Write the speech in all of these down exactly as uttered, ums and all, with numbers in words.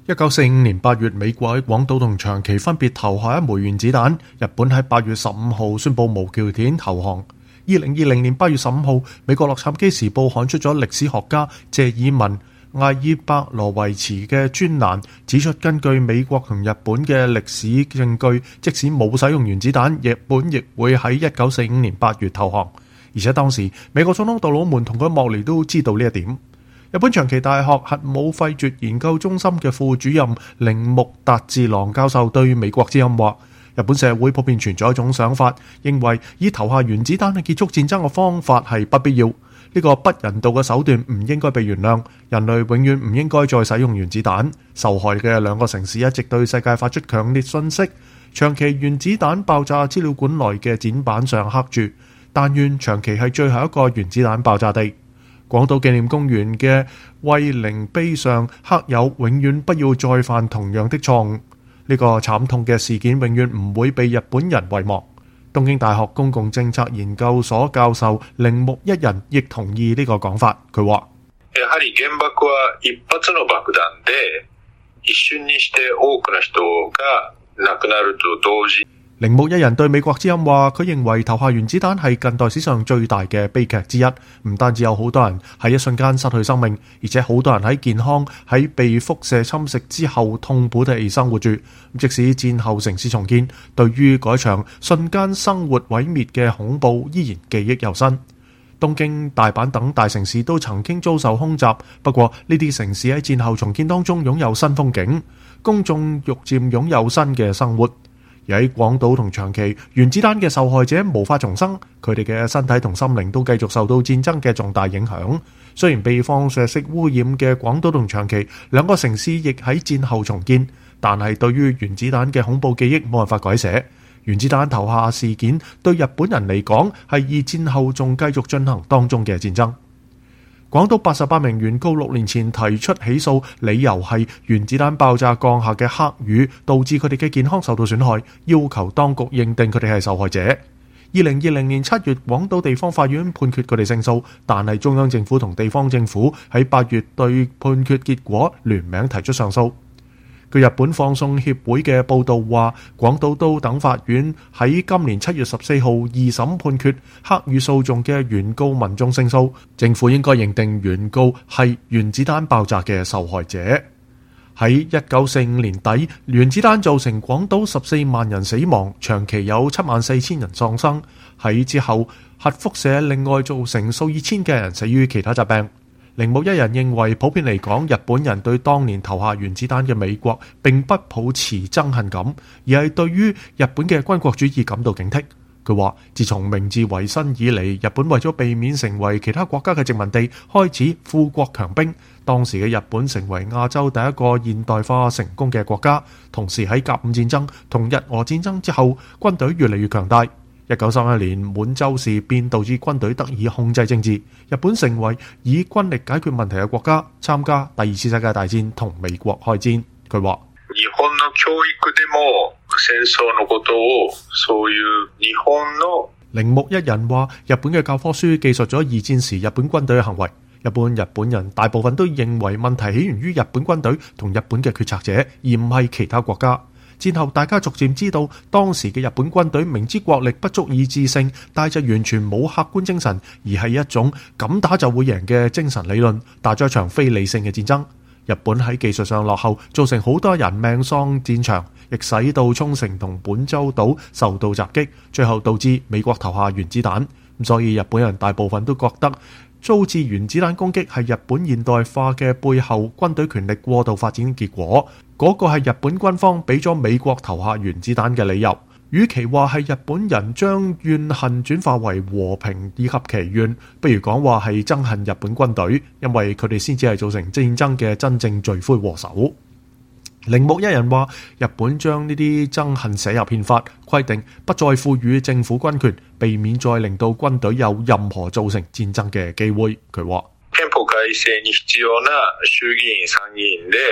一九四五年八月，美國喺廣島同長崎分別投下一枚原子彈。日本喺八月十五號宣布無條件投降。二零二零年八月十五號，美國洛杉磯時報刊出咗歷史學家謝爾文艾爾伯羅維茨嘅專欄，指出根據美國同日本嘅歷史證據，即使冇使用原子彈，日本亦會喺一九四五年八月投降。而且當時美國總統杜魯門同佢莫尼都知道呢一點。日本長崎大學核武廢絕研究中心嘅副主任鈴木達治郎教授對美國之音話，日本社會普遍存在一種想法，認為以投下原子彈去結束戰爭嘅方法係不必要，呢個不人道嘅手段唔應該被原諒，人類永遠唔應該再使用原子彈。受害嘅兩個城市一直對世界發出強烈訊息，長崎原子彈爆炸資料館內嘅展板上刻住，但願長崎係最後一個原子彈爆炸地。廣島紀念公園嘅慰靈碑上刻有永遠不要再犯同樣的錯誤，呢個慘痛嘅事件永遠唔會被日本人遺忘。東京大學公共政策研究所教授鈴木一人亦同意呢個講法，佢話： やはり原爆は一発の爆彈で一瞬にして多くの人が亡くなると同時。 鈴木一人對美國之音話，佢認為投下原子彈係近代史上最大嘅悲劇之一，唔單止有好多人喺一瞬間失去生命，而且好多人喺健康喺被輻射侵蝕之後痛苦地生活住。即使戰後城市重建，對於嗰場瞬間生活毀滅嘅恐怖依然記憶猶新。東京、大阪等大城市都曾經遭受空襲，不過呢啲城市喺戰後重建當中擁有新風景，公眾逐漸擁有新嘅生活。而喺廣島同長崎，原子彈嘅受害者無法重生，佢哋嘅身體同心靈都繼續受到戰爭嘅重大影響。雖然被放射式污染嘅廣島同長崎兩個城市亦喺戰後重建，但係對於原子彈嘅恐怖記憶冇辦法改寫。原子彈投下事件對日本人嚟講係二戰後仲繼續進行當中嘅戰爭。廣島八十八名原告六年前提出起訴，理由係原子彈爆炸降下嘅黑雨導致佢哋嘅健康受到損害，要求當局認定佢哋係受害者。二零二零年七月，廣島地方法院判決佢哋勝訴，但係中央政府同地方政府喺八月對判決結果聯名提出上訴。據日本放送協會嘅報導話，廣島都等法院喺今年七月十四號二審判決黑雨訴訟嘅原告民眾勝訴，政府應該認定原告係原子彈爆炸嘅受害者。喺一九四五年底，原子彈造成廣島十四萬人死亡，長崎有七萬四千人喪生。喺之後，核輻射另外造成數以千嘅人死於其他疾病。鈴木一人認為，普遍嚟講，日本人對當年投下原子彈嘅美國並不抱持憎恨感，而係對於日本嘅軍國主義感到警惕。佢話：自從明治維新以嚟，日本為咗避免成為其他國家嘅殖民地，開始富國強兵。當時嘅日本成為亞洲第一個現代化成功嘅國家，同時喺甲午戰爭同日俄戰爭之後，軍隊越嚟越強大。一九三一年滿洲事變導致軍隊得以控制政治，日本成為以軍力解決問題嘅國家，參加第二次世界大戰同美國開戰。佢話： 日本の教育でも戦爭のことをそういう日本の。 鈴木一人話，日本嘅教科書記述咗二戰時日本軍隊嘅行為。一般日本人大部分都認為問題起源於日本軍隊同日本嘅決策者，而唔係其他國家。戰後大家逐漸知道，當時嘅日本軍隊明知國力不足以致勝，但就完全冇客觀精神，而係一種敢打就會贏嘅精神理論，打咗一場非理性嘅戰爭。日本喺技術上落後，造成好多人命喪戰場，亦使到沖繩同本州島受到襲擊，最後導致美國投下原子彈。所以日本人大部分都覺得遭致原子彈攻擊係日本現代化嘅背後軍隊權力過度發展嘅結果，嗰個係日本軍方俾咗美國投下原子彈嘅理由。與其話係日本人將怨恨轉化為和平以及祈願，不如講話係憎恨日本軍隊，因為佢哋先至係造成戰爭嘅真正罪魁禍首。鈴木一人話，日本將呢啲憎恨寫入憲法，規定不再賦予政府軍權，避免再令到軍隊有任何造成戰爭嘅機會。佢話： 憲法改正に必要な衆議院參議院で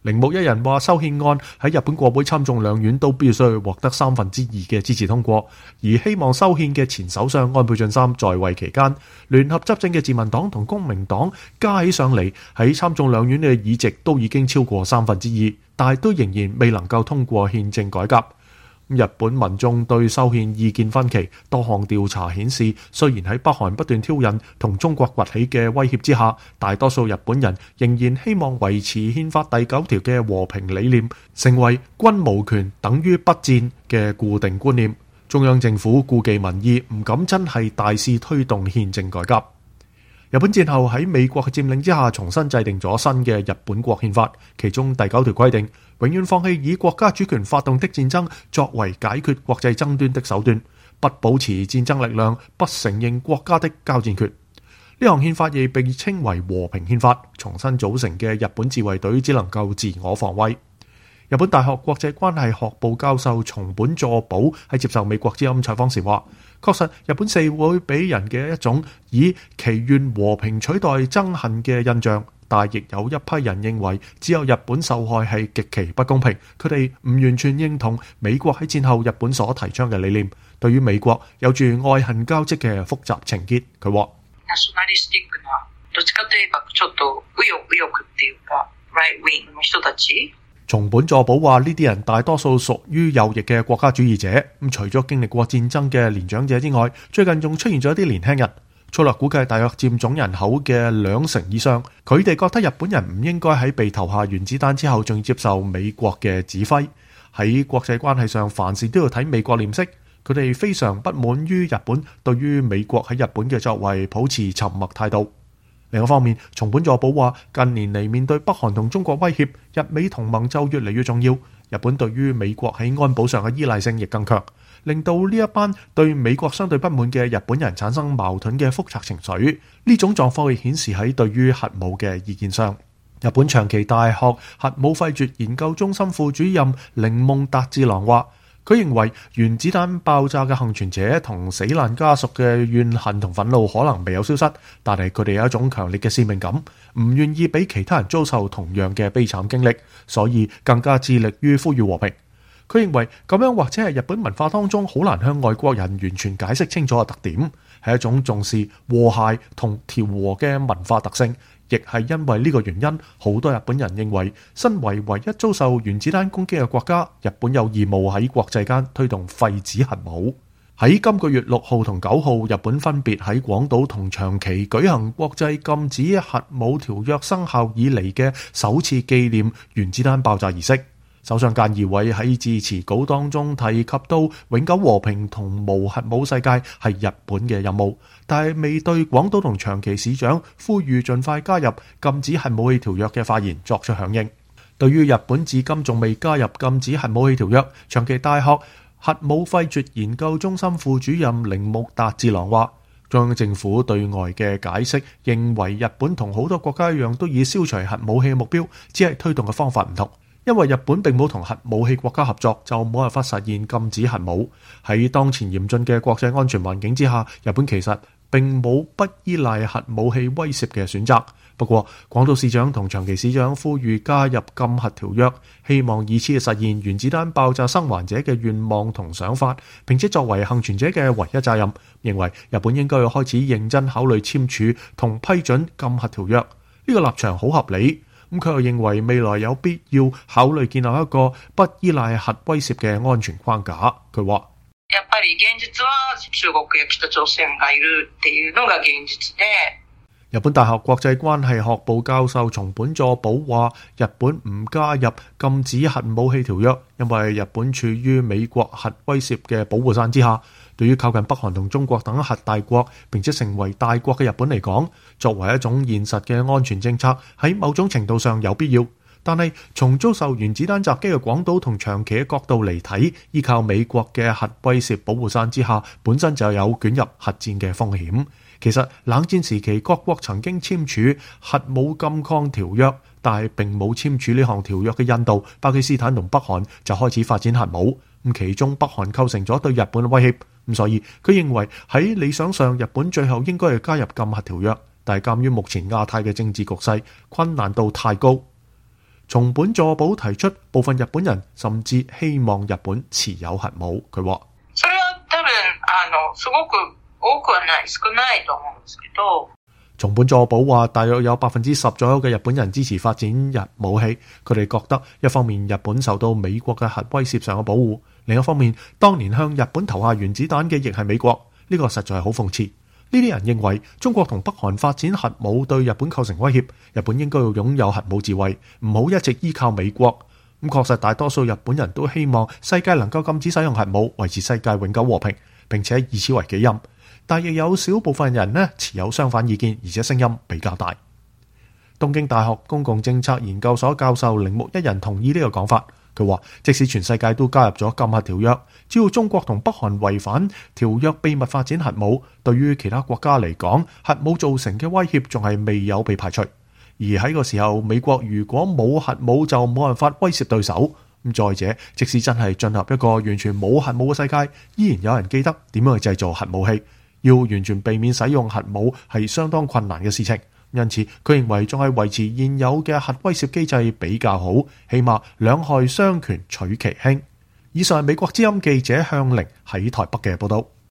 鈴木一人話修憲案喺日本國會參眾兩院都必須獲得三分之二嘅支持通過，而希望修憲嘅前首相安倍晉三在位期間，聯合執政嘅自民黨同公明黨加起上嚟喺參眾兩院嘅議席都已經超過三分之二，但係都仍然未能夠通過憲政改革。日本民眾對修憲意見分歧，多項調查顯示，雖然喺北韓不斷挑釁同中國崛起嘅威脅之下，大多數日本人仍然希望維持憲法第九條嘅和平理念，成為軍無權等於不戰嘅固定觀念。中央政府顧忌民意，唔敢真係大肆推動憲政改革。日本戰後喺美國嘅佔領之下，重新制定咗新嘅日本國憲法，其中第九條規定，永遠放棄以國家主權發動的戰爭作為解決國際爭端的手段，不保持戰爭力量，不承認國家的交戰權。呢項憲法亦被稱為和平憲法，重新組成嘅日本自衛隊只能夠自我防衛。日本大學國際關係學部教授松本佐保喺接受美國之音採訪時話，確實日本社會俾人嘅一種以祈願和平取代憎恨嘅印象，但亦有一批人認為只有日本受害係極其不公平，佢哋唔完全認同美國喺戰後日本所提倡嘅理念，對於美國有住愛恨交織嘅複雜情結。佢話ナショナリスティックなどっちかといえばちょっと右翼右翼っていうかライトウィングの人たち。 松本佐保話：呢啲人大多數屬於右翼嘅國家主義者。咁除咗經歷過戰爭嘅年長者之外，最近仲出現咗一啲年輕人，粗略估計大約佔總人口嘅兩成以上。佢哋覺得日本人唔應該喺被投下原子彈之後，仲要接受美國嘅指揮。喺國際關係上，凡事都要睇美國臉色。佢哋非常不滿於日本對於美國喺日本嘅作為保持沉默態度。另一方面，松本佐保話，近年嚟面對北韓同中國威脅，日美同盟就越嚟越重要。日本對於美國喺安保上嘅依賴性亦更強，令到呢一班對美國相對不滿嘅日本人產生矛盾嘅複雜情緒。呢種狀況亦顯示喺對於核武嘅意見上。日本長崎大學核武廢絕研究中心副主任鈴夢達志郎話，佢認為原子彈爆炸嘅幸存者同死難家屬嘅怨恨同憤怒可能未有消失，但係佢哋有一種強烈嘅使命感，唔願意俾其他人遭受同樣嘅悲慘經歷，所以更加致力於呼籲和平。佢認為咁樣或者係日本文化當中好難向外國人完全解釋清楚嘅特點，係一種重視和諧同調和嘅文化特性。亦係因為呢個原因，好多日本人認為，身為唯一遭受原子彈攻擊嘅國家，日本有義務喺國際間推動廢止核武。喺今個月六號同九號，日本分別喺廣島同長崎舉行國際禁止核武條約生效以嚟嘅首次紀念原子彈爆炸儀式。首相菅義偉喺致辭稿當中提及到永久和平同無核武世界係日本嘅任務，但係未對廣島同長崎市長呼籲盡快加入禁止核武器條約嘅發言作出響應。對於日本至今仲未加入禁止核武器條約，長崎大學核武廢絕研究中心副主任鈴木達志郎話，中央政府對外嘅解釋認為日本同好多國家一樣都以消除核武器嘅目標，只係推動嘅方法唔同。因為日本並冇同核武器國家合作，就冇辦法實現禁止核武。喺當前嚴峻嘅國際安全環境之下，日本其實並冇不依賴核武器威懾嘅選擇。不過，廣島市長同長崎市長呼籲加入禁核條約，希望以此實現原子彈爆炸生還者嘅願望同想法，並且作為幸存者嘅唯一責任，認為日本應該要開始認真考慮簽署同批准禁核條約。呢、這個立場好合理。咁佢又認為未來有必要考慮建立一個不依賴核威懾嘅安全框架。佢話： やっぱり現実は中國や北朝鮮がいるっていうのが現実で。 日本大學國際關係學部教授松本佐保話：日本唔加入禁止核武器條約，因為日本處於美國核威懾嘅保護傘之下。對於靠近北韓同中國等核大國並且成為大國嘅日本嚟講，作為一種現實嘅安全政策，喺某種程度上有必要。但係從遭受原子彈襲擊嘅廣島同長崎嘅角度嚟睇，依靠美國嘅核威懾保護傘之下，本身就有捲入核戰嘅風險。其實冷戰時期各國曾經簽署核武禁抗條約，但係並冇簽署呢項條約嘅印度、巴基斯坦同北韓就開始發展核武。咁其中北韓構成咗對日本嘅威脅。咁所以佢認為喺理想上，日本最後應該係加入禁核條約，但係鑑於目前亞太嘅政治局勢，困難度太高。 松本佐保提出，部分日本人甚至希望日本持有核武。佢話： それは多分あのすごく多くはない少ないと思うんですけど。 松本佐保話，大約有百分之十左右嘅日本人支持發展日武器。佢哋覺得一方面日本受到美國嘅核威懾上嘅保護，另一方面當年向日本投下原子彈嘅亦係美國。呢、這個實在係好諷刺。呢啲人認為中國同北韓發展核武對日本構成威脅，日本應該要擁有核武自衛，唔好一直依靠美國。咁確實大多數日本人都希望世界能夠禁止使用核武，維持世界永久和平，並且以此為己任。但亦有少部分人呢持有相反意見，而且聲音比較大。東京大學公共政策研究所教授鈴木一人同意呢個講法。佢話：即使全世界都加入咗禁核條約，只要中國同北韓違反條約秘密發展核武，對於其他國家嚟講，核武造成嘅威脅仲係未有被排除。而喺個時候，美國如果冇核武就冇辦法威脅對手。咁再者，即使真係進入一個完全冇核武嘅世界，依然有人記得點樣去製造核武器。要完全避免使用核武係相當困難嘅事情，因此佢認為仲係維持現有嘅核威懾機制比較好，起碼兩害相權取其輕。以上係美國之音記者向玲喺台北嘅報道。